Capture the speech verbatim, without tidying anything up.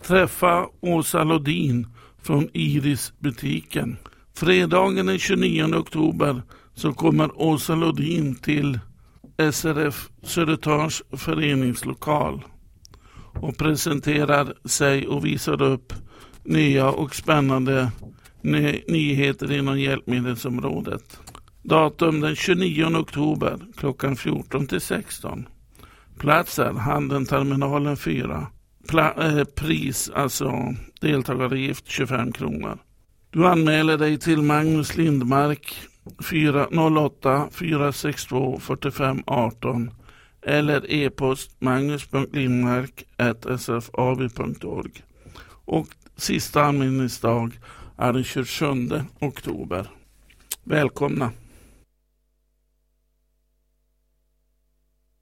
Träffa Åsa Lodin från Iris-butiken. Fredagen den tjugonionde oktober så kommer Åsa Lodin till S R F Södertörns föreningslokal och presenterar sig och visar upp nya och spännande ny- nyheter inom hjälpmedelsområdet. Datum den tjugonionde oktober klockan fjorton till sexton. Plats är Handelterminalen fyra. Pla- eh, pris, alltså deltagaravgift tjugofem kronor. Du anmäler dig till Magnus Lindmark fyra noll åtta fyra sex två fyra fem ett åtta eller e-post magnus punkt lindmark at s f a v punkt org. Och sista anmälningsdag är den tjugosjunde oktober. Välkomna!